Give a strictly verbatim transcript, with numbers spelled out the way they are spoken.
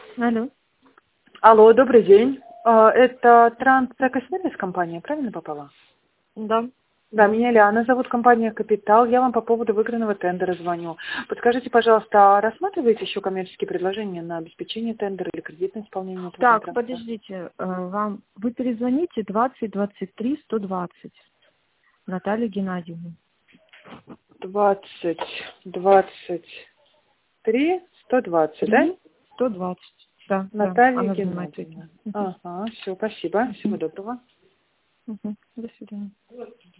Алло. Алло, добрый день. А, Это Транс-Экосервис компания, правильно попала? Да. Да, меня Лиана зовут, компания «Капитал». Я вам по поводу выигранного тендера звоню. Подскажите, пожалуйста, а рассматриваете еще коммерческие предложения на обеспечение тендера или кредитное исполнение этого Так, контракта? подождите, э, вам вы перезвоните двадцать двадцать три сто двадцать Наталья Геннадьевна. двадцать, двадцать три, сто двадцать, да? Три сто двадцать. Да, да. Наталья Она занимается этим. Геннадьевна. Мгм. Ага, все, спасибо. Всего Мгм. доброго. Мгм. До свидания.